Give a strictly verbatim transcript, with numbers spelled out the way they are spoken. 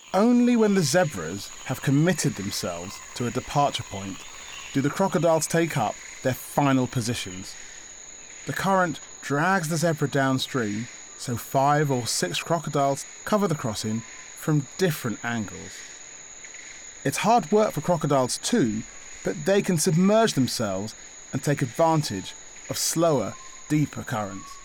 Only when the zebras have committed themselves to a departure point do the crocodiles take up their final positions. The current drags the zebra downstream, so five or six crocodiles cover the crossing from different angles. It's hard work for crocodiles too, but they can submerge themselves and take advantage of slower, deeper currents.